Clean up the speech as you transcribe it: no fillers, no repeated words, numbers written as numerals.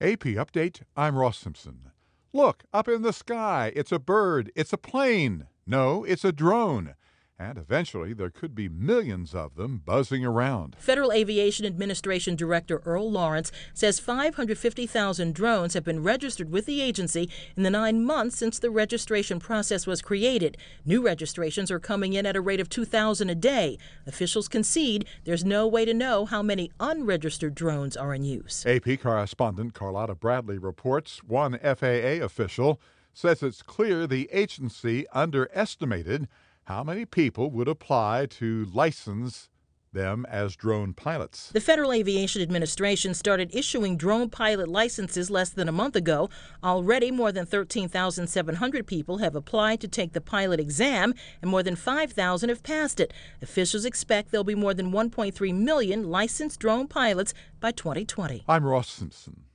AP Update, I'm Ross Simpson. Look, up in the sky. It's a bird. It's a plane. No, it's a drone. And eventually there could be millions of them buzzing around. Federal Aviation Administration Director Earl Lawrence says 550,000 drones have been registered with the agency in the 9 months since the registration process was created. New registrations are coming in at a rate of 2,000 a day. Officials concede there's no way to know how many unregistered drones are in use. AP correspondent Carlotta Bradley reports one FAA official says it's clear the agency underestimated how many people would apply to license them as drone pilots. The Federal Aviation Administration started issuing drone pilot licenses less than a month ago. Already, more than 13,700 people have applied to take the pilot exam, and more than 5,000 have passed it. Officials expect there'll be more than 1.3 million licensed drone pilots by 2020. I'm Ross Simpson.